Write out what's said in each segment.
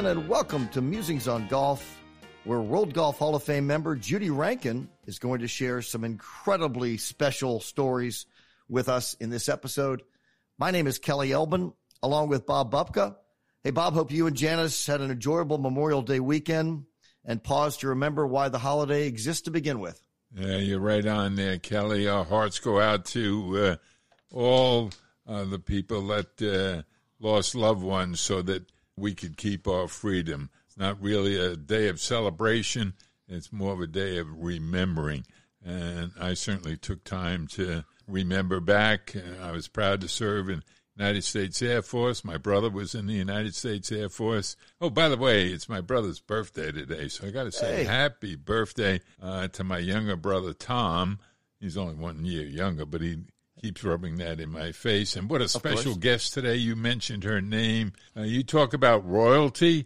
in, and welcome to Musings on Golf, where World Golf Hall of Fame member Judy Rankin is going to share some incredibly special stories with us in this episode. My name is Kelly Elbin, along with Bob Bupka. Hey, Bob, hope you and Janice had an enjoyable Memorial Day weekend and paused to remember why the holiday exists to begin with. Yeah, you're right on there, Kelly. Our hearts go out to all the people that lost loved ones so that we could keep our freedom. It's not really a day of celebration. It's more of a day of remembering. And I certainly took time to remember back. I was proud to serve in the United States Air Force. My brother was in the United States Air Force. Oh, by the way, it's my brother's birthday today, so I got to say happy birthday to my younger brother, Tom. He's only 1 year younger, but he keeps rubbing that in my face. And what a special guest today. You mentioned her name. You talk about royalty.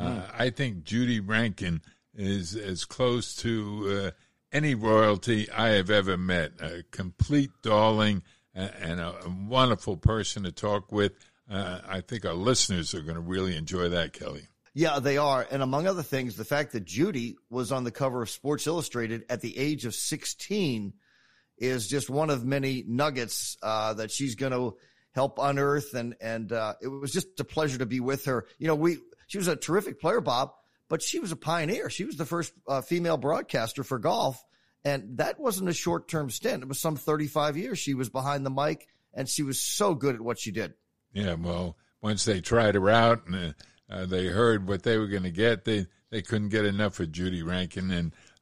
I think Judy Rankin is as close to any royalty I have ever met. A complete darling and a wonderful person to talk with. I think our listeners are going to really enjoy that, Kelly. Yeah, they are. And among other things, the fact that Judy was on the cover of Sports Illustrated at the age of 16 is just one of many nuggets that she's going to help unearth. And it was just a pleasure to be with her. You know, she was a terrific player, Bob, but she was a pioneer. She was the first female broadcaster for golf. And that wasn't a short-term stint. It was some 35 years. She was behind the mic, and she was so good at what she did. Yeah, well, once they tried her out and they heard what they were going to get, they couldn't get enough of Judy Rankin.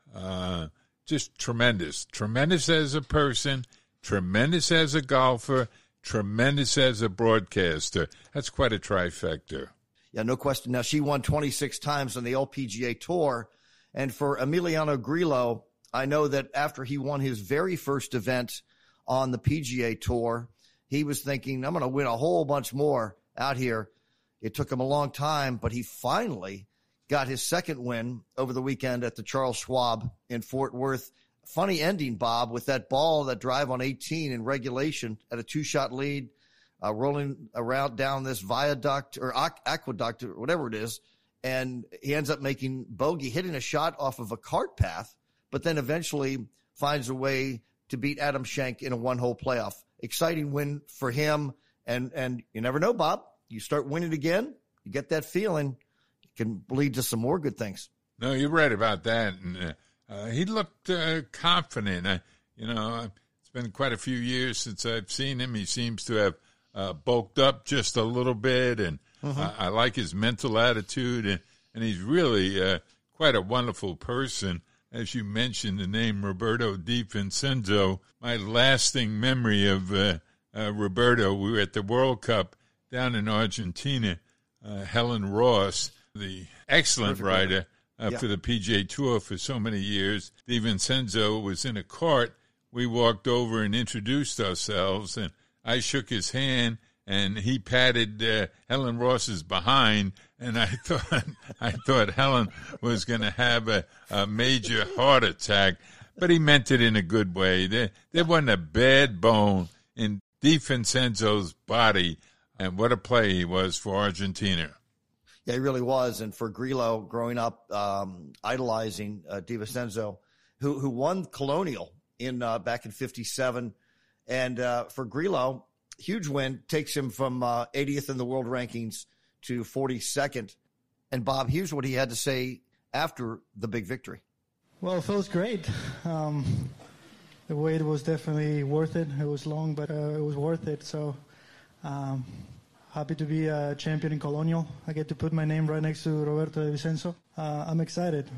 And just tremendous. Tremendous as a person, tremendous as a golfer, tremendous as a broadcaster. That's quite a trifecta. Yeah, no question. Now, she won 26 times on the LPGA Tour. And for Emiliano Grillo, I know that after he won his very first event on the PGA Tour, he was thinking, I'm going to win a whole bunch more out here. It took him a long time, but he finally got his second win over the weekend at the Charles Schwab in Fort Worth. Funny ending, Bob, with that ball, that drive on 18 in regulation at a two-shot lead, rolling around down this viaduct or aqueduct or whatever it is, and he ends up making bogey, hitting a shot off of a cart path, but then eventually finds a way to beat Adam Schenk in a one-hole playoff. Exciting win for him, and you never know, Bob. You start winning again, you get that feeling, it can lead to some more good things. No, you're right about that. And he looked confident. It's been quite a few years since I've seen him. He seems to have bulked up just a little bit, and I like his mental attitude, and he's really quite a wonderful person. As you mentioned, the name Roberto Di Vincenzo, my lasting memory of Roberto, we were at the World Cup down in Argentina. Helen Ross, the excellent rider for the PGA Tour for so many years, Di Vincenzo was in a cart. We walked over and introduced ourselves, and I shook his hand, and he patted Helen Ross's behind, and I thought Helen was going to have a major heart attack, but he meant it in a good way. There wasn't a bad bone in Di Vincenzo's body, and what a play he was for Argentina. Yeah, he really was. And for Grillo, growing up idolizing Di Vincenzo, who won Colonial in back in 57, and for Grillo, huge win, takes him from 80th in the world rankings to 42nd. And Bob, here's what he had to say after the big victory. Well, it feels great. The wait was definitely worth it. It was long, but it was worth it. So happy to be a champion in Colonial. I get to put my name right next to Roberto Di Vincenzo. I'm excited.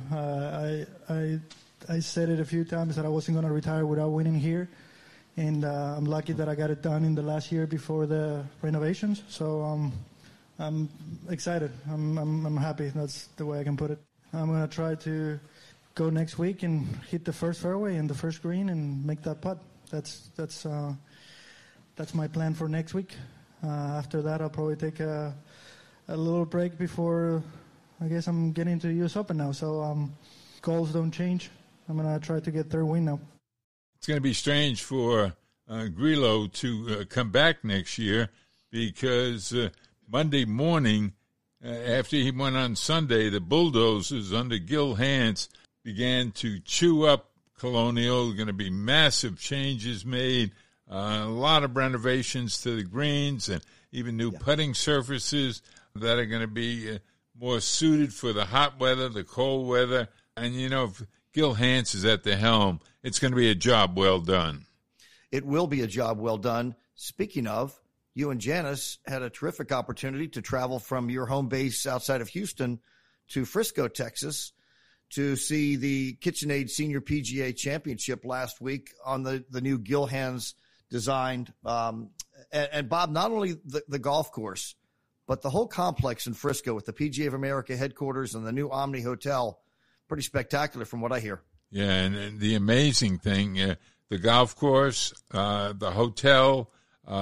I said it a few times that I wasn't going to retire without winning here. And I'm lucky that I got it done in the last year before the renovations. So I'm excited. I'm happy. That's the way I can put it. I'm going to try to go next week and hit the first fairway and the first green and make that putt. That's my plan for next week. After that, I'll probably take a little break before I guess I'm getting to the U.S. Open now. So goals don't change. I'm going to try to get third win now. It's going to be strange for Grillo to come back next year because Monday morning after he won on Sunday, the Bulldozers under Gil Hanse began to chew up Colonial. Going to be massive changes made, a lot of renovations to the greens, and even new putting surfaces that are going to be more suited for the hot weather, the cold weather. And, if Gil Hanse is at the helm, it's going to be a job well done. It will be a job well done. Speaking of, you and Janice had a terrific opportunity to travel from your home base outside of Houston to Frisco, Texas, to see the KitchenAid Senior PGA Championship last week on the new Gil Hanse designed. And Bob, not only the golf course, but the whole complex in Frisco with the PGA of America headquarters and the new Omni Hotel, pretty spectacular from what I hear. Yeah, and the amazing thing, the golf course, the hotel,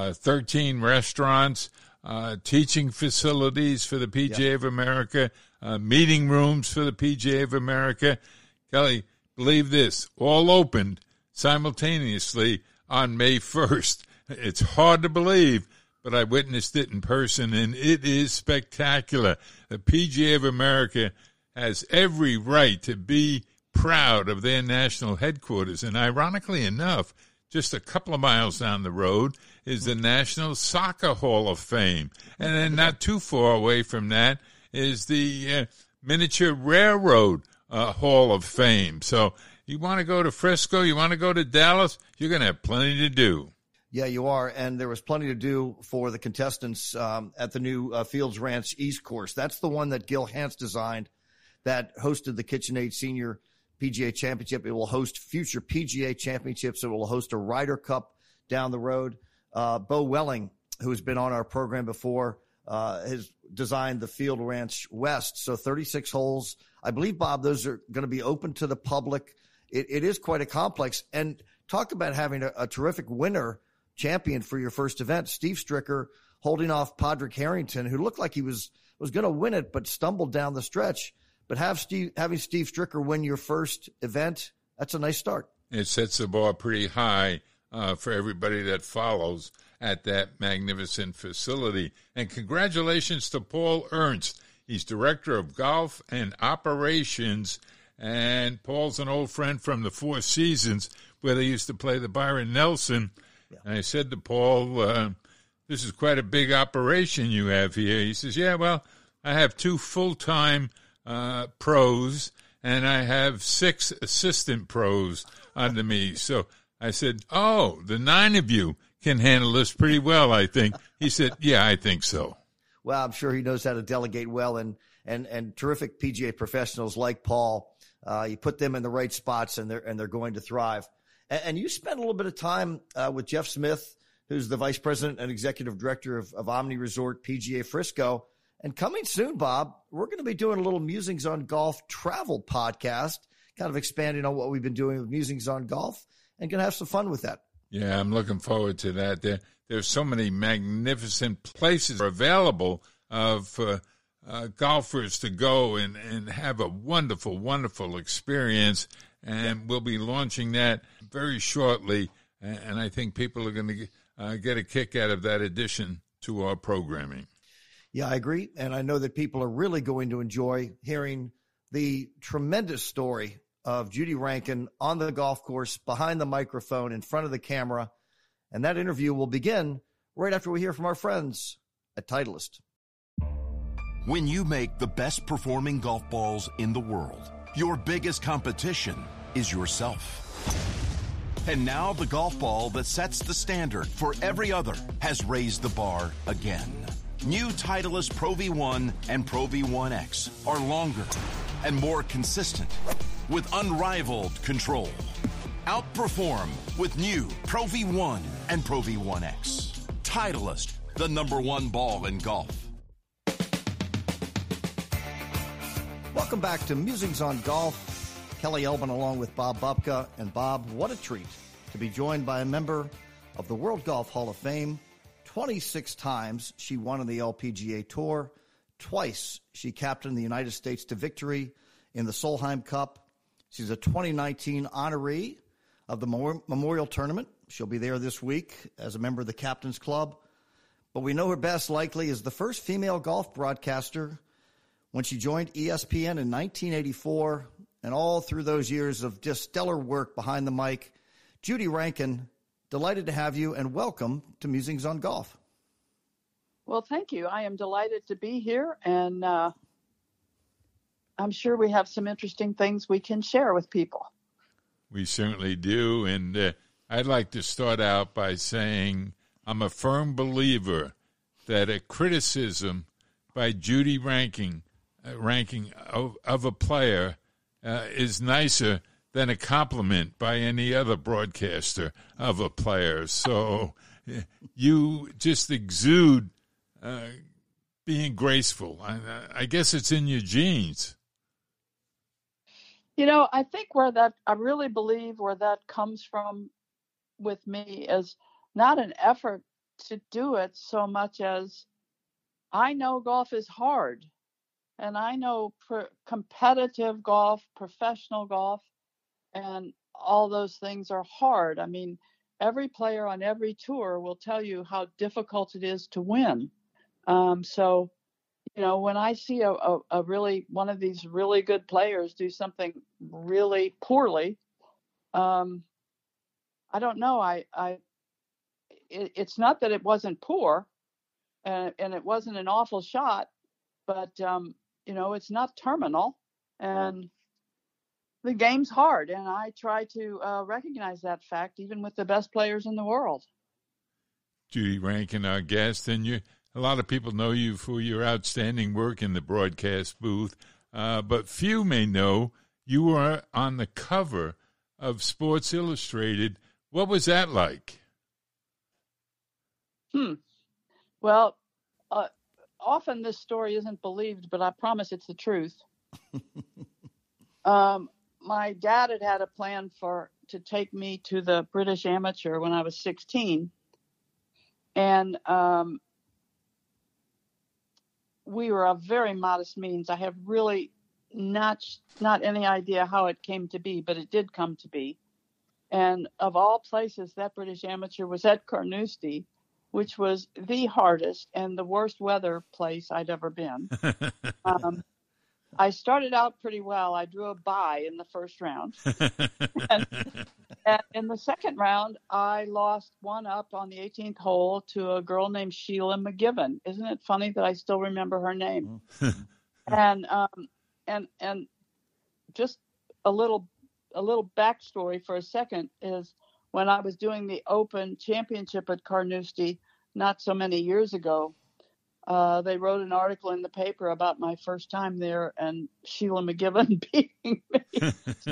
13 restaurants, teaching facilities for the PGA of America, meeting rooms for the PGA of America. Kelly, believe this, all opened simultaneously on May 1st. It's hard to believe, but I witnessed it in person, and it is spectacular. The PGA of America has every right to be proud of their national headquarters. And ironically enough, just a couple of miles down the road is the National Soccer Hall of Fame. And then not too far away from that is the Miniature Railroad Hall of Fame. So you want to go to Frisco, you want to go to Dallas, you're going to have plenty to do. Yeah, you are. And there was plenty to do for the contestants at the new Fields Ranch East course. That's the one that Gil Hanse designed that hosted the KitchenAid Senior PGA Championship. It will host future PGA championships. It will host a Ryder Cup down the road. Bo Welling, who has been on our program before, has designed the Field Ranch West. So 36 holes. I believe, Bob, those are going to be open to the public. It is quite a complex. And talk about having a terrific winner champion for your first event. Steve Stricker holding off Padraig Harrington, who looked like he was going to win it, but stumbled down the stretch. But having Steve Stricker win your first event, that's a nice start. It sets the bar pretty high for everybody that follows at that magnificent facility. And congratulations to Paul Ernst. He's Director of Golf and Operations. And Paul's an old friend from the Four Seasons, where they used to play the Byron Nelson. Yeah. And I said to Paul, this is quite a big operation you have here. He says, yeah, well, I have 2 full-time pros, and I have 6 assistant pros under me. So I said, oh, the 9 of you can handle this pretty well, I think. He said, yeah, I think so. Well, I'm sure he knows how to delegate well, and terrific PGA professionals like Paul, you put them in the right spots, and they're going to thrive. And you spent a little bit of time with Jeff Smith, who's the Vice President and Executive Director of Omni Resort PGA Frisco. And coming soon, Bob, we're going to be doing a little Musings on Golf travel podcast, kind of expanding on what we've been doing with Musings on Golf, and going to have some fun with that. Yeah, I'm looking forward to that. There's so many magnificent places available of golfers to go and have a wonderful, wonderful experience. And we'll be launching that very shortly. And I think people are going to get a kick out of that addition to our programming. Yeah, I agree. And I know that people are really going to enjoy hearing the tremendous story of Judy Rankin on the golf course, behind the microphone, in front of the camera. And that interview will begin right after we hear from our friends at Titleist. When you make the best performing golf balls in the world, your biggest competition is yourself. And now the golf ball that sets the standard for every other has raised the bar again. New Titleist Pro V1 and Pro V1X are longer and more consistent with unrivaled control. Outperform with new Pro V1 and Pro V1X. Titleist, the #1 ball in golf. Welcome back to Musings on Golf. Kelly Elbin along with Bob Bubka. And Bob, what a treat to be joined by a member of the World Golf Hall of Fame. 26 times she won on the LPGA Tour. Twice she captained the United States to victory in the Solheim Cup. She's a 2019 honoree of the Memorial Tournament. She'll be there this week as a member of the Captain's Club. But we know her best likely as the first female golf broadcaster when she joined ESPN in 1984, and all through those years of just stellar work behind the mic. Judy Rankin, delighted to have you, and welcome to Musings on Golf. Well, thank you. I am delighted to be here, and I'm sure we have some interesting things we can share with people. We certainly do, and I'd like to start out by saying I'm a firm believer that a criticism by Judy ranking of a player is nicer than a compliment by any other broadcaster of a player. So you just exude being graceful. I guess it's in your genes. You know, I think I really believe where that comes from with me is not an effort to do it so much as I know golf is hard, and I know competitive golf, professional golf, and all those things are hard. I mean, every player on every tour will tell you how difficult it is to win. So, you know, when I see a really one of these really good players do something really poorly, I don't know. It's not that it wasn't poor, and it wasn't an awful shot, but you know, it's not terminal, and the game's hard, and I try to recognize that fact even with the best players in the world. Judy Rankin, our guest, and a lot of people know you for your outstanding work in the broadcast booth, but few may know you were on the cover of Sports Illustrated. What was that like? Well, often this story isn't believed, but I promise it's the truth. My dad had a plan to take me to the British Amateur when I was 16, and we were of very modest means. I have really not any idea how it came to be, but it did come to be. And of all places, that British Amateur was at Carnoustie, which was the hardest and the worst weather place I'd ever been. I started out pretty well. I drew a bye in the first round. and in the second round, I lost one up on the 18th hole to a girl named Sheila McGibbon. Isn't it funny that I still remember her name? And just a little backstory for a second is when I was doing the Open Championship at Carnoustie not so many years ago, they wrote an article in the paper about my first time there and Sheila McGibbon beating me.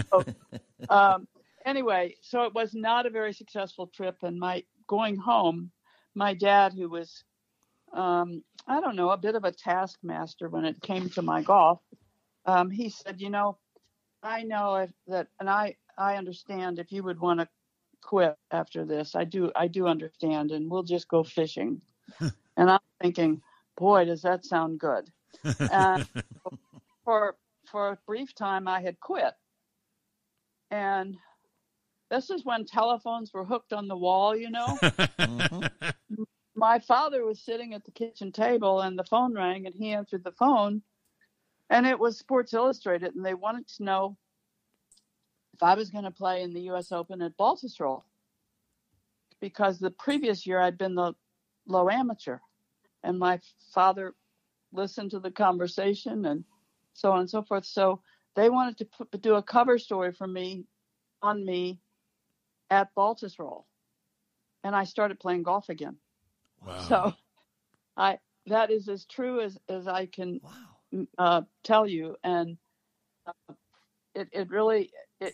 Anyway, so it was not a very successful trip. And going home, my dad, who was, I don't know, a bit of a taskmaster when it came to my golf, he said, you know and I understand if you would want to quit after this. I do understand, and we'll just go fishing. And I'm thinking, boy, does that sound good. And for a brief time, I had quit. And this is when telephones were hooked on the wall, you know. Mm-hmm. My father was sitting at the kitchen table, and the phone rang, and he answered the phone. And it was Sports Illustrated, and they wanted to know if I was going to play in the U.S. Open at Baltusrol, because the previous year I'd been the low amateur. And my father listened to the conversation and so on and so forth. So they wanted to do a cover story on me at Baltusrol. And I started playing golf again. Wow. So that is as true as I can tell you. And it really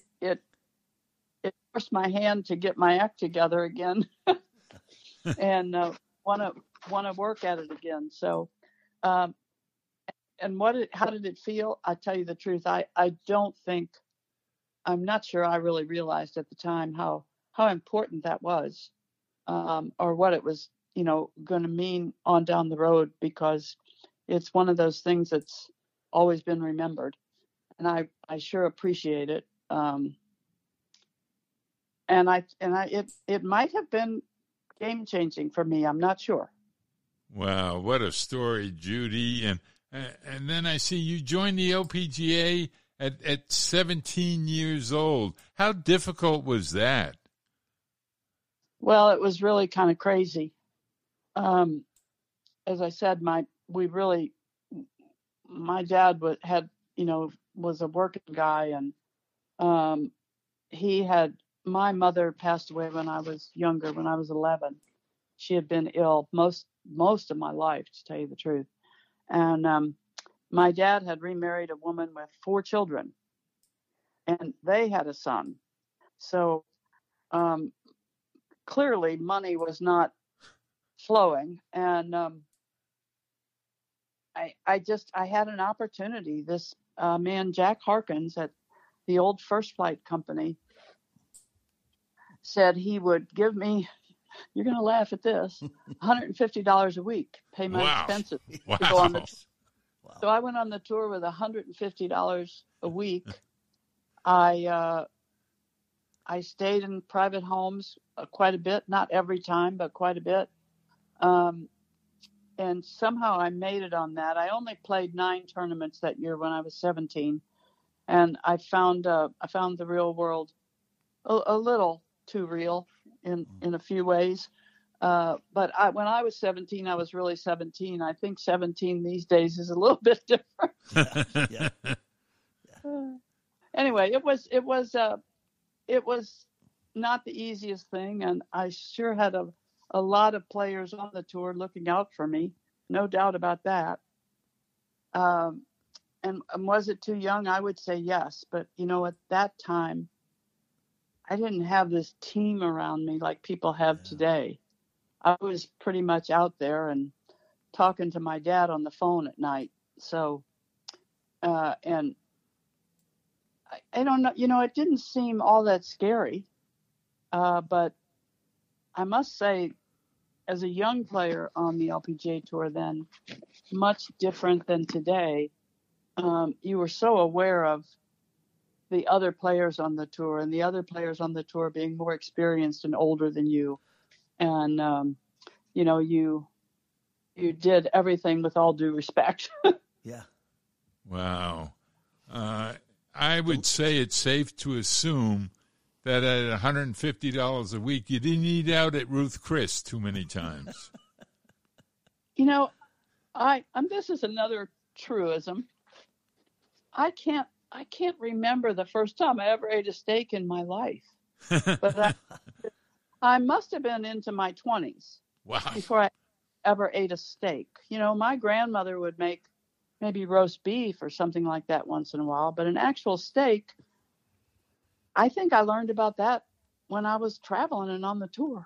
forced my hand to get my act together again and want to work at it again. So, and how did it feel? I tell you the truth. I'm not sure I really realized at the time how important that was, or what it was, going to mean on down the road, because it's one of those things that's always been remembered, and I sure appreciate it. And it might have been game changing for me. I'm not sure. Wow, what a story, Judy. And And then I see you joined the LPGA at 17 years old. How difficult was that? Well, it was really kind of crazy. As I said, my dad was a working guy, and my mother passed away when I was younger, when I was 11. She had been ill most of my life, to tell you the truth. And my dad had remarried a woman with 4 children, and they had a son. So clearly money was not flowing. And I had an opportunity. This man, Jack Harkins at the old First Flight Company, said he would give me, you're going to laugh at this, $150 a week, pay my expenses to go on the tour. Wow. So I went on the tour with $150 a week. I stayed in private homes quite a bit, not every time, but quite a bit. And somehow I made it on that. I only played 9 tournaments that year when I was 17. And I found the real world a little too real in a few ways. But when I was 17, I was really 17. I think 17 these days is a little bit different. Yeah. Anyway, it was not the easiest thing, and I sure had a lot of players on the tour looking out for me, no doubt about that. And was it too young? I would say yes, but at that time, I didn't have this team around me like people have today. I was pretty much out there and talking to my dad on the phone at night. So, and I don't know, it didn't seem all that scary. But I must say, as a young player on the LPGA Tour then, much different than today, you were so aware of the other players on the tour and the other players on the tour being more experienced and older than you. And, you did everything with all due respect. Yeah. Wow. I would say it's safe to assume that at $150 a week, you didn't eat out at Ruth Chris too many times. This is another truism. I can't remember the first time I ever ate a steak in my life. But I must have been into my 20s before I ever ate a steak. My grandmother would make maybe roast beef or something like that once in a while, but an actual steak, I think I learned about that when I was traveling and on the tour.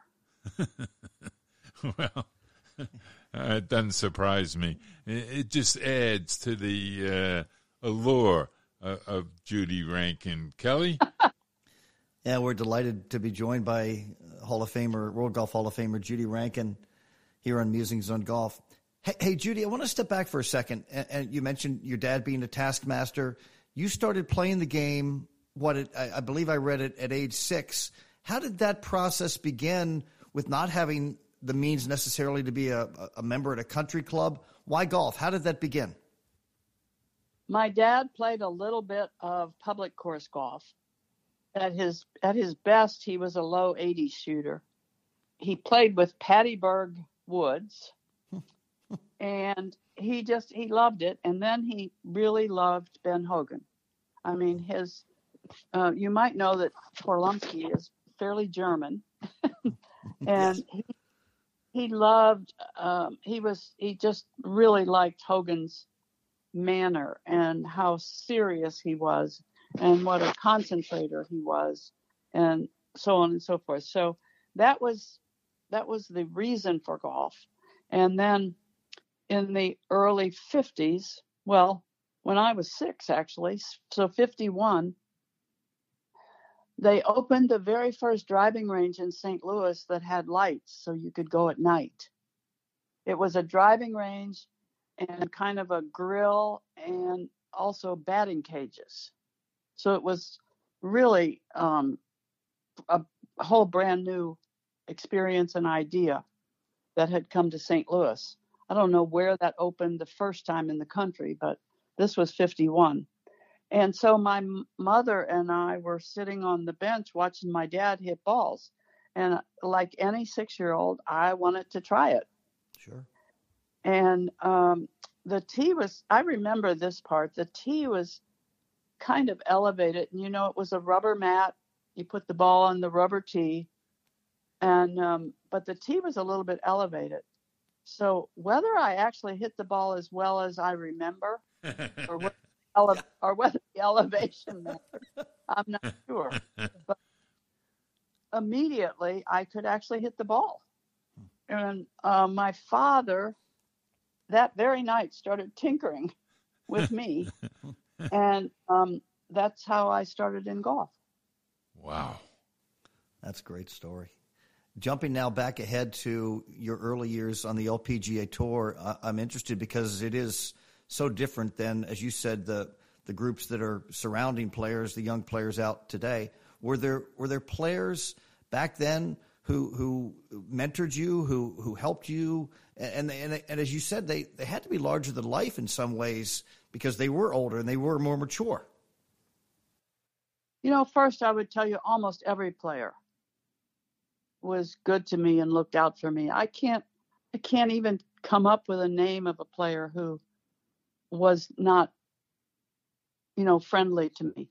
Well, it doesn't surprise me. It just adds to the allure of Judy Rankin. Kelly? Yeah, we're delighted to be joined by World Golf Hall of Famer Judy Rankin here on Musings on Golf. Hey, Judy, I want to step back for a second. And you mentioned your dad being a taskmaster. You started playing the game, I believe I read it, at age 6. How did that process begin with not having the means necessarily to be a member at a country club? Why golf? How did that begin? My dad played a little bit of public course golf. At his best, he was a low 80s shooter. He played with Patty Berg Woods, and he loved it. And then he really loved Ben Hogan. I mean, you might know that Torlumsky is fairly German, and yes. he loved. He just really liked Hogan's manner and how serious he was and what a concentrator he was and so on and so forth. So that was the reason for golf. And then in the early 50s, well, when I was 6 actually, so 51, they opened the very first driving range in St. Louis that had lights so you could go at night. It was a driving range and kind of a grill and also batting cages. So it was really a whole brand new experience and idea that had come to St. Louis. I don't know where that opened the first time in the country, but this was 51. And so my mother and I were sitting on the bench watching my dad hit balls. And like any 6-year-old, I wanted to try it. Sure. And the tee was, I remember this part, the tee was kind of elevated. And, it was a rubber mat. You put the ball on the rubber tee. And but the tee was a little bit elevated. So whether I actually hit the ball as well as I remember or whether the elevation mattered, I'm not sure. But immediately I could actually hit the ball. And my father that very night started tinkering with me. And that's how I started in golf. Wow. That's a great story. Jumping now back ahead to your early years on the LPGA Tour, I'm interested because it is so different than, as you said, the groups that are surrounding players, the young players out today. Were there players back then who mentored you, who helped you, and as you said, they had to be larger than life in some ways because they were older and they were more mature? First I would tell you almost every player was good to me and looked out for me. I can't even come up with a name of a player who was not, friendly to me.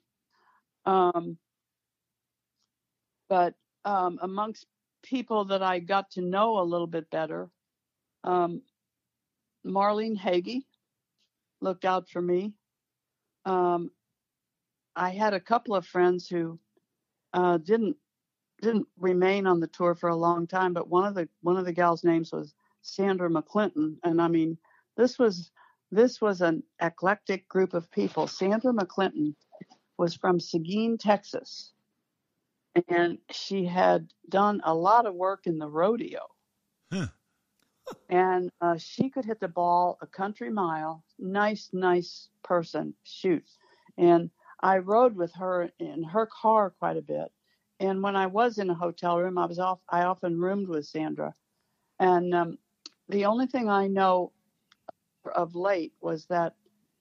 But amongst people that I got to know a little bit better, Marlene Hagee looked out for me. I had a couple of friends who didn't remain on the tour for a long time, but one of the gals' names was Sandra McClinton, and I mean, this was an eclectic group of people. Sandra McClinton was from Seguin, Texas, and she had done a lot of work in the rodeo. Huh. And she could hit the ball a country mile. Nice person, shoot. And I rode with her in her car quite a bit. And when I was in a hotel room, I often roomed with Sandra. And the only thing I know of late was that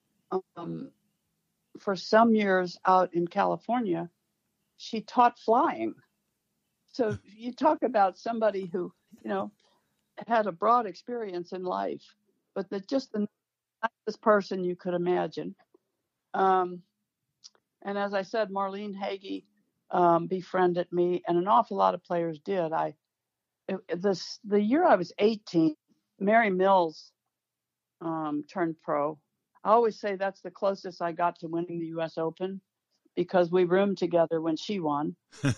for some years out in California, she taught flying. So you talk about somebody who, had a broad experience in life, but just the nicest person you could imagine. And as I said, Marlene Hagee befriended me, and an awful lot of players did. The year I was 18, Mary Mills turned pro. I always say that's the closest I got to winning the U.S. Open because we roomed together when she won.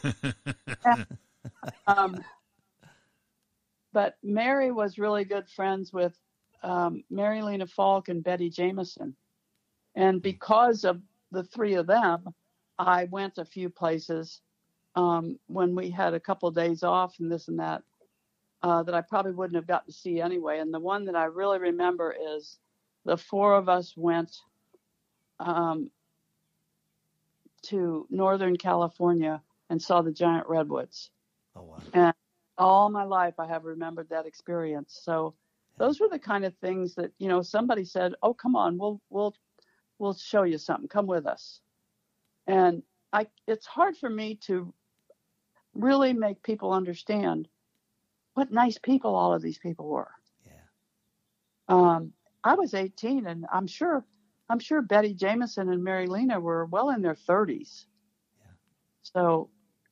But Mary was really good friends with Mary Lena Falk and Betty Jamieson. And because of the three of them, I went a few places when we had a couple of days off and this and that I probably wouldn't have gotten to see anyway. And the one that I really remember is the four of us went to Northern California and saw the giant redwoods. Oh, wow. And all my life I have remembered that experience. So those were the kind of things that, somebody said, oh, come on, we'll show you something. Come with us. And it's hard for me to really make people understand what nice people all of these people were. Yeah. I was 18, and I'm sure Betty Jamieson and Mary Lena were well in their 30s. Yeah. So,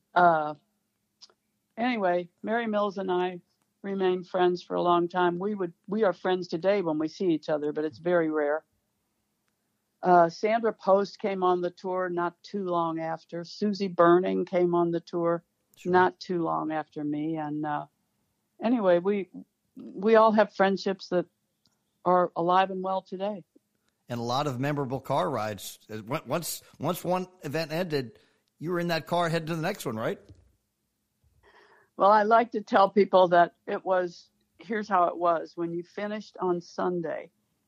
anyway, Mary Mills and I remained friends for a long time. We are friends today when we see each other, but it's very rare. Sandra Post came on the tour not too long after. Susie Burning came on the tour not too long after me. And anyway, we all have friendships that are alive and well today. And a lot of memorable car rides. Once one event ended, you were in that car heading to the next one, right? Well, I like to tell people that here's how it was. When you finished on Sunday,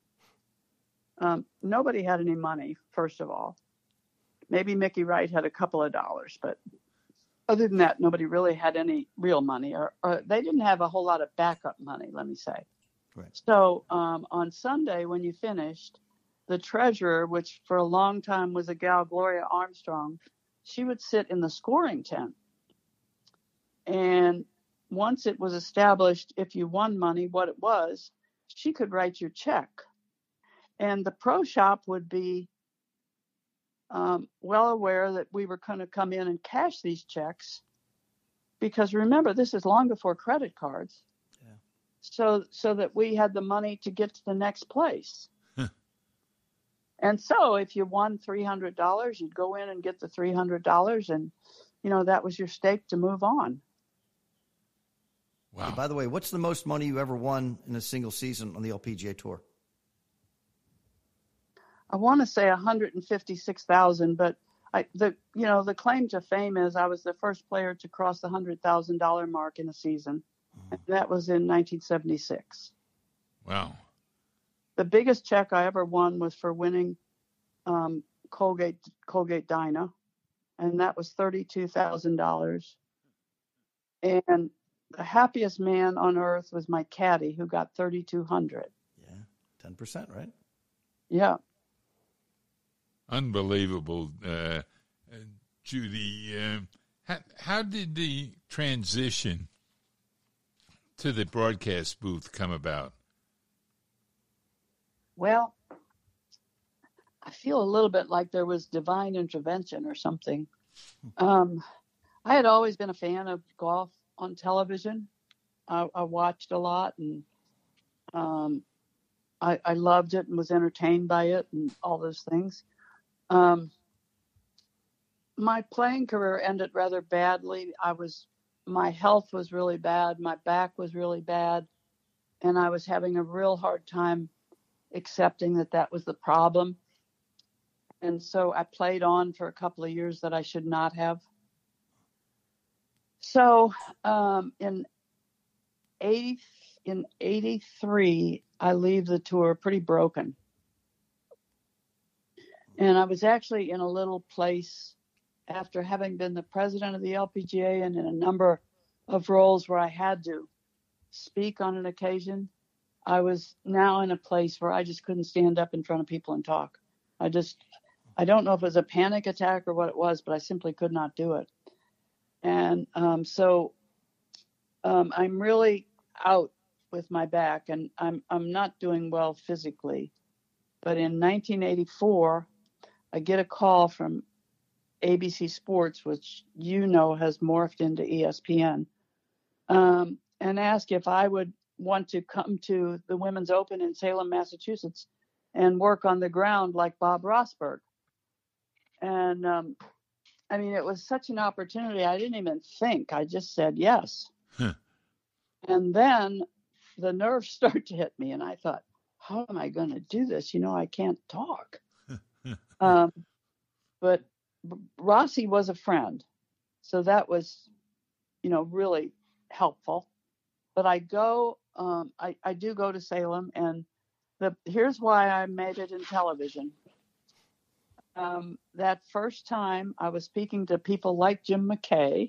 nobody had any money, first of all. Maybe Mickey Wright had a couple of dollars, but other than that, nobody really had any real money, or they didn't have a whole lot of backup money, let me say. Right. So on Sunday, when you finished, the treasurer, which for a long time was a gal, Gloria Armstrong, she would sit in the scoring tent. And once it was established, if you won money, what it was, she could write your check. And the pro shop would be well aware that we were going to come in and cash these checks. Because remember, this is long before credit cards. Yeah. So that we had the money to get to the next place. And so if you won $300, you'd go in and get the $300, and, that was your stake to move on. Wow. Hey, by the way, what's the most money you ever won in a single season on the LPGA Tour? I want to say $156,000, but the claim to fame is I was the first player to cross the $100,000 mark in a season. And that was in 1976. Wow. The biggest check I ever won was for winning Colgate Dyna, and that was $32,000. And the happiest man on earth was my caddy, who got $3,200. Yeah, 10%, right? Yeah. Unbelievable, Judy. How did the transition to the broadcast booth come about? Well, I feel a little bit like there was divine intervention or something. I had always been a fan of golf on television. I watched a lot, and I loved it and was entertained by it and all those things. My playing career ended rather badly. My health was really bad. My back was really bad. And I was having a real hard time accepting that was the problem. And so I played on for a couple of years that I should not have. So in 83, I leave the tour pretty broken. And I was actually in a little place after having been the president of the LPGA and in a number of roles where I had to speak on an occasion. I was now in a place where I just couldn't stand up in front of people and talk. I don't know if it was a panic attack or what it was, but I simply could not do it. And so I'm really out with my back, and I'm not doing well physically. But in 1984, I get a call from ABC Sports, which has morphed into ESPN, and ask if I would want to come to the Women's Open in Salem, Massachusetts, and work on the ground like Bob Rosberg. And it was such an opportunity. I didn't even think. I just said yes. And then the nerves start to hit me, and I thought, how am I going to do this? I can't talk. But Rossi was a friend, so that was, really helpful. But I go, I do go to Salem, and here's why I made it in television. That first time I was speaking to people like Jim McKay,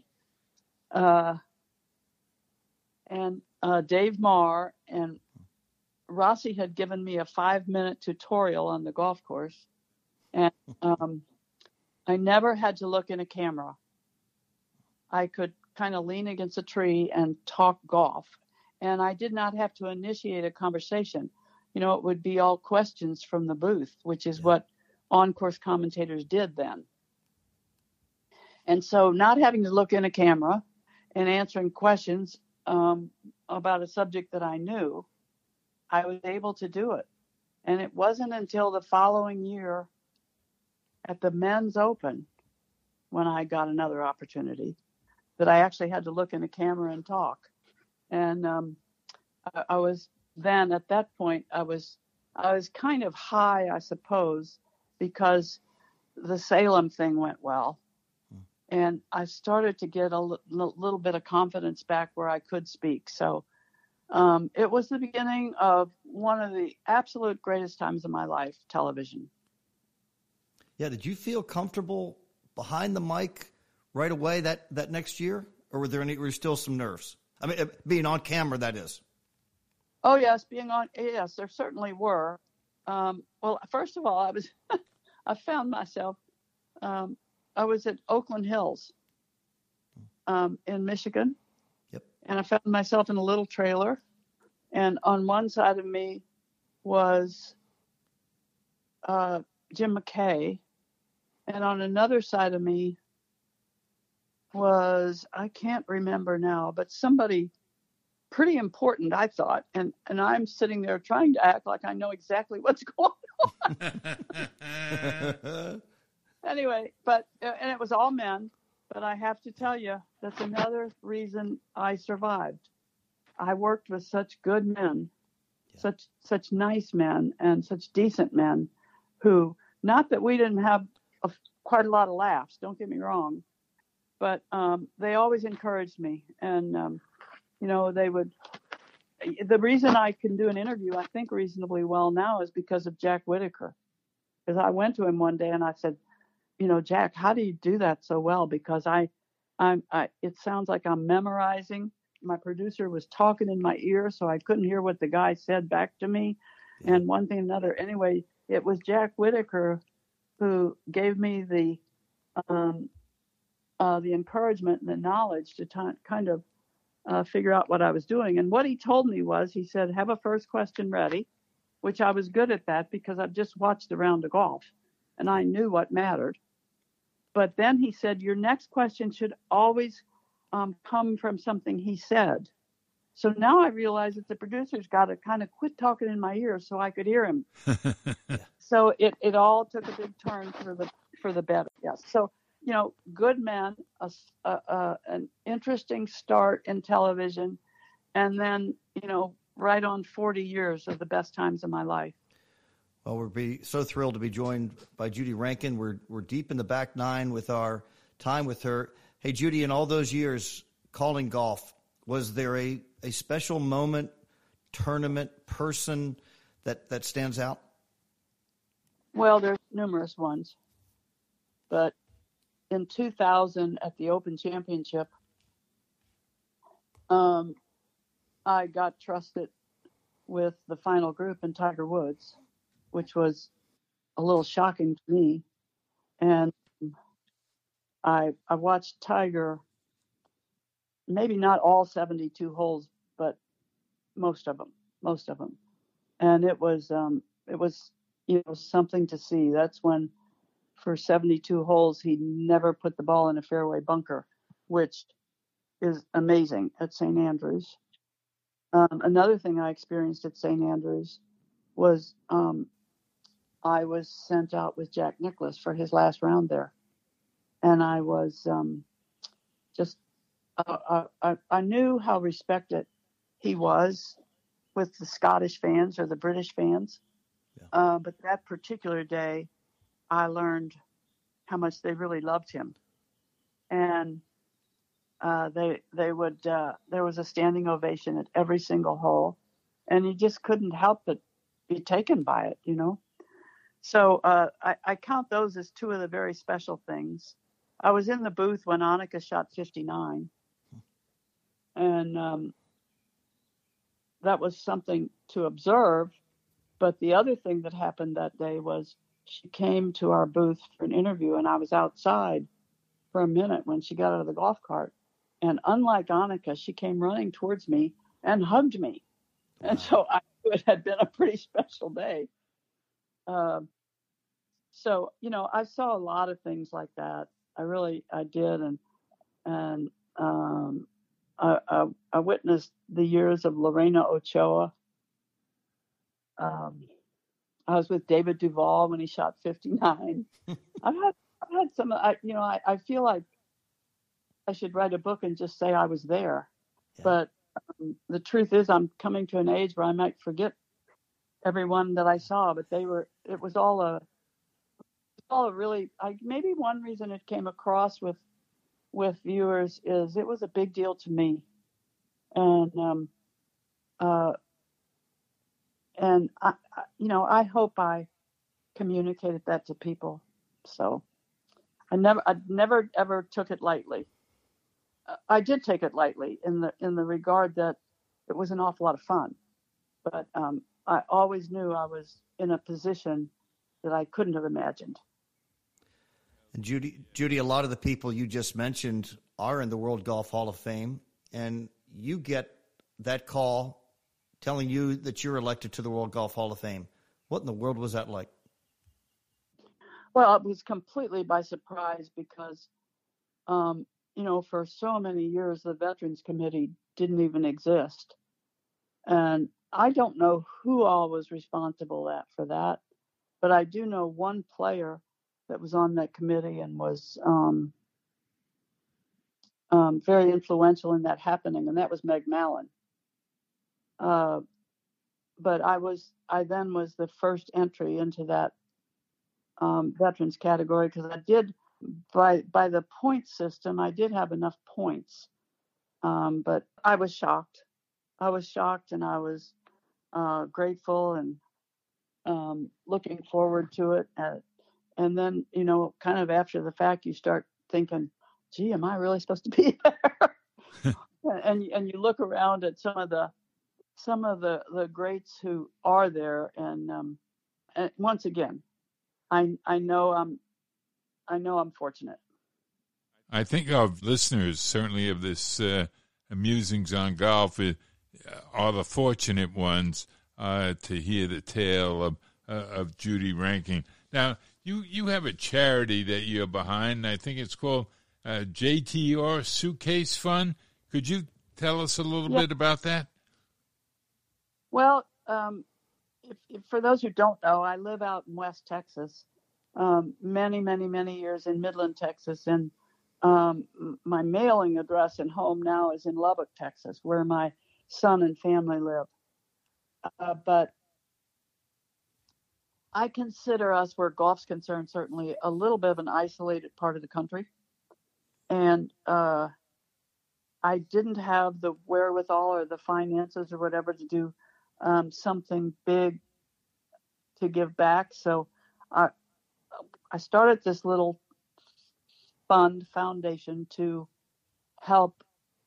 and Dave Marr, and Rossi had given me a 5-minute tutorial on the golf course. And I never had to look in a camera. I could kind of lean against a tree and talk golf. And I did not have to initiate a conversation. It would be all questions from the booth, which is what on-course commentators did then. And so not having to look in a camera and answering questions about a subject that I knew, I was able to do it. And it wasn't until the following year at the Men's Open, when I got another opportunity, that I actually had to look in a camera and talk. And I was then, at that point, I was kind of high, I suppose, because the Salem thing went well. And I started to get a little bit of confidence back where I could speak. So it was the beginning of one of the absolute greatest times of my life, television. Yeah, did you feel comfortable behind the mic right away that next year? Or were there still some nerves? Being on camera, that is. Oh yes, yes, there certainly were. Well, first of all, I found myself. I was at Oakland Hills in Michigan, Yep. and I found myself in a little trailer, and on one side of me was Jim McKay, and on another side of me was, I can't remember now, but somebody pretty important, I thought, and I'm sitting there trying to act like I know exactly what's going on. Anyway, and it was all men, but I have to tell you, that's another reason I survived. I worked with such good men, such nice men, and such decent men, who, not that we didn't have quite a lot of laughs, don't get me wrong, but they always encouraged me, and they would. The reason I can do an interview, I think, reasonably well now is because of Jack Whitaker. Because I went to him one day and I said, Jack, how do you do that so well? Because it sounds like I'm memorizing. My producer was talking in my ear, so I couldn't hear what the guy said back to me. Yeah. And one thing another. Anyway, it was Jack Whitaker who gave me the encouragement and the knowledge to kind of figure out what I was doing. And what he told me was, he said, have a first question ready, which I was good at that because I've just watched a round of golf and I knew what mattered. But then he said, your next question should always come from something he said. So now I realize that the producer's got to kind of quit talking in my ear so I could hear him. So it all took a big turn for the better. Yes. So, good men, an interesting start in television, and then, right on 40 years of the best times of my life. Well, we're so thrilled to be joined by Judy Rankin. We're deep in the back nine with our time with her. Hey, Judy, in all those years calling golf, was there a special moment, tournament, person that stands out? Well, there's numerous ones, but in 2000 at the Open Championship, I got trusted with the final group in Tiger Woods, which was a little shocking to me. And I watched Tiger, maybe not all 72 holes, but most of them. And it was something to see. That's when, for 72 holes, he never put the ball in a fairway bunker, which is amazing at St. Andrews. Another thing I experienced at St. Andrews was I was sent out with Jack Nicklaus for his last round there. And I was I knew how respected he was with the Scottish fans or the British fans. Yeah. But that particular day, I learned how much they really loved him. And they would, there was a standing ovation at every single hole, and you just couldn't help but be taken by it, So I count those as two of the very special things. I was in the booth when Annika shot 59, and that was something to observe. But the other thing that happened that day was she came to our booth for an interview, and I was outside for a minute when she got out of the golf cart. And unlike Annika, she came running towards me and hugged me. Wow. And so I knew it had been a pretty special day. So, I saw a lot of things like that. I did. And I witnessed the years of Lorena Ochoa. I was with David Duval when he shot 59. I've had some, I feel like I should write a book and just say I was there. Yeah. But the truth is I'm coming to an age where I might forget everyone that I saw, but it was all a really, maybe one reason it came across with viewers is it was a big deal to me. And I hope I communicated that to people. So I never ever took it lightly. I did take it lightly in the regard that it was an awful lot of fun. But I always knew I was in a position that I couldn't have imagined. And Judy, a lot of the people you just mentioned are in the World Golf Hall of Fame, and you get that call telling you that you're elected to the World Golf Hall of Fame. What in the world was that like? Well, it was completely by surprise because, for so many years, the Veterans Committee didn't even exist. And I don't know who all was responsible for that, but I do know one player that was on that committee and was very influential in that happening, and that was Meg Mallon. But I then was the first entry into that veterans category because I did, by the point system, I did have enough points. But I was shocked. And I was grateful and looking forward to it. And then, kind of after the fact, you start thinking, gee, am I really supposed to be there? and you look around at some of the greats who are there, and once again, I know I'm fortunate. I think our listeners, certainly of this Musings on Golf, are the fortunate ones to hear the tale of Judy Rankin. Now, you have a charity that you're behind. I think it's called JTR Suitcase Fund. Could you tell us a little bit about that? Well, if for those who don't know, I live out in West Texas, many, many, many years in Midland, Texas, and my mailing address and home now is in Lubbock, Texas, where my son and family live. But I consider us, where golf's concerned, certainly a little bit of an isolated part of the country. And I didn't have the wherewithal or the finances or whatever to do something big to give back. So I started this little foundation to help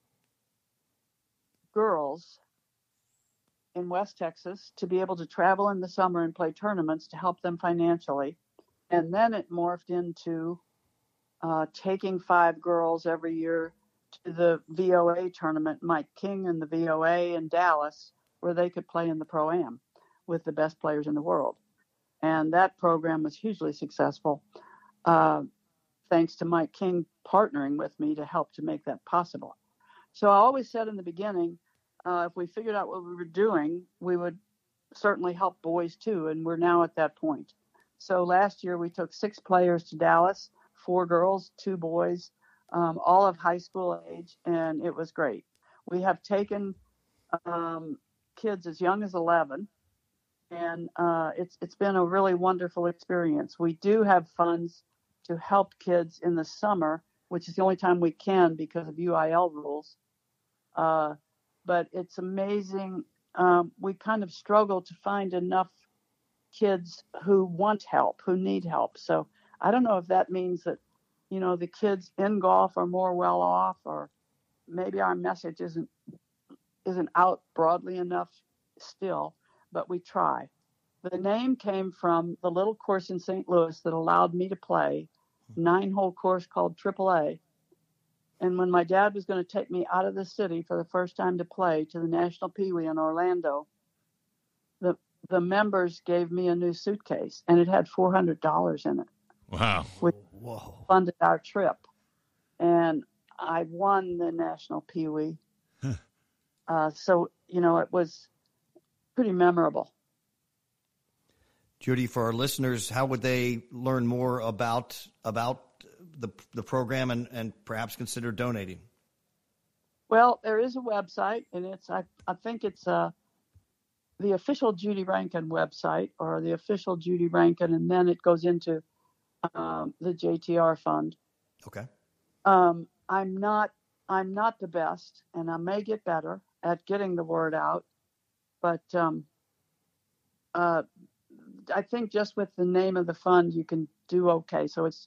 girls in West Texas to be able to travel in the summer and play tournaments to help them financially. And then it morphed into taking 5 girls every year to the VOA tournament, Mike King and the VOA in Dallas, where they could play in the Pro-Am with the best players in the world. And that program was hugely successful, thanks to Mike King partnering with me to help to make that possible. So I always said in the beginning, if we figured out what we were doing, we would certainly help boys too, and we're now at that point. So last year we took 6 players to Dallas, 4 girls, 2 boys, all of high school age, and it was great. We have taken kids as young as 11, and it's been a really wonderful experience. We do have funds to help kids in the summer, which is the only time we can because of UIL rules. But it's amazing. We kind of struggle to find enough kids who want help, who need help. So I don't know if that means that, the kids in golf are more well off, or maybe our message isn't out broadly enough still, but we try. The name came from the little course in St. Louis that allowed me to play, 9-hole course called AAA. And when my dad was going to take me out of the city for the first time to play to the National Pee Wee in Orlando, the members gave me a new suitcase, and it had $400 in it. Wow. Which funded our trip. And I won the National Pee Wee. So, it was pretty memorable. Judy, for our listeners, how would they learn more about the program and perhaps consider donating? Well, there is a website, and I think it's the official Judy Rankin website, or the official Judy Rankin, and then it goes into the JTR fund. Okay. I'm not the best, and I may get better at getting the word out, but I think just with the name of the fund, you can do okay. So it's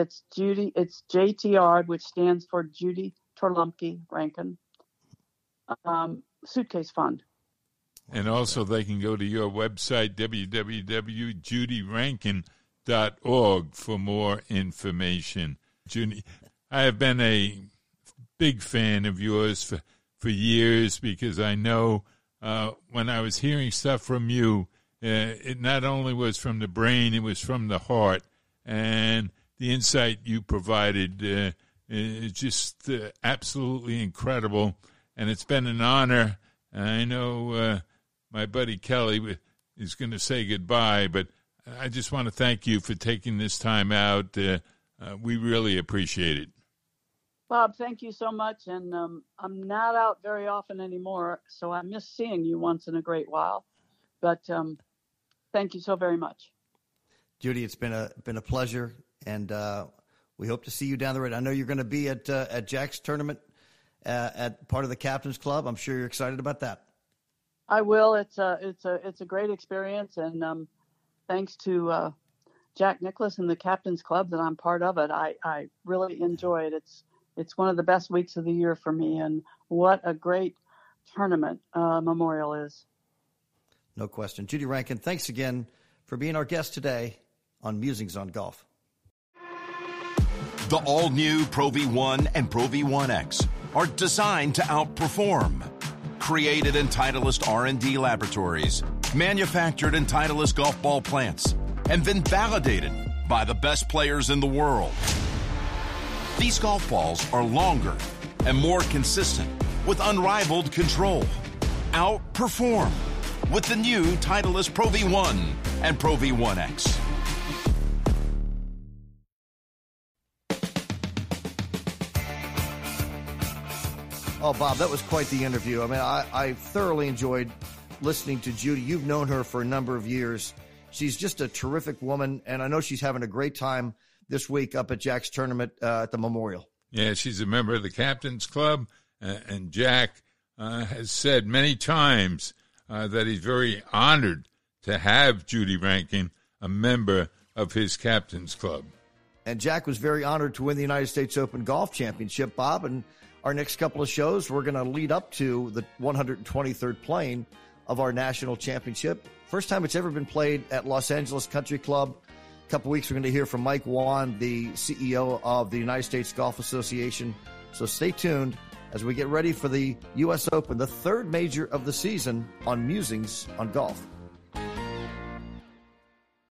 JTR, which stands for Judy Torlumpke Rankin Suitcase Fund. And also they can go to your website, www.judyrankin.org, for more information. Judy, I have been a big fan of yours for years, because I know when I was hearing stuff from you, it not only was from the brain, it was from the heart. And the insight you provided is just absolutely incredible. And it's been an honor. I know my buddy Kelly is going to say goodbye, but I just want to thank you for taking this time out. We really appreciate it. Bob, thank you so much. And I'm not out very often anymore, so I miss seeing you once in a great while. But thank you so very much. Judy, it's been a pleasure, and we hope to see you down the road. I know you're going to be at Jack's tournament at part of the Captain's Club. I'm sure you're excited about that. I will. It's a great experience, and thanks to Jack Nicklaus and the Captain's Club that I'm part of it, I really enjoy it. It's one of the best weeks of the year for me, and what a great tournament Memorial is. No question. Judy Rankin, thanks again for being our guest today on Musings on Golf. The all-new Pro V1 and Pro V1X are designed to outperform. Created in Titleist R&D laboratories, manufactured in Titleist golf ball plants, and then validated by the best players in the world. These golf balls are longer and more consistent with unrivaled control. Outperform with the new Titleist Pro V1 and Pro V1X. Oh, Bob, that was quite the interview. I mean, I thoroughly enjoyed listening to Judy. You've known her for a number of years. She's just a terrific woman, and I know she's having a great time this week up at Jack's tournament at the Memorial. Yeah, she's a member of the Captain's Club, and Jack has said many times that he's very honored to have Judy Rankin a member of his Captain's Club. And Jack was very honored to win the United States Open Golf Championship, Bob, and our next couple of shows, we're going to lead up to the 123rd playing of our national championship. First time it's ever been played at Los Angeles Country Club. A couple weeks, we're going to hear from Mike Wan, the CEO of the United States Golf Association. So stay tuned as we get ready for the U.S. Open, the third major of the season, on Musings on Golf.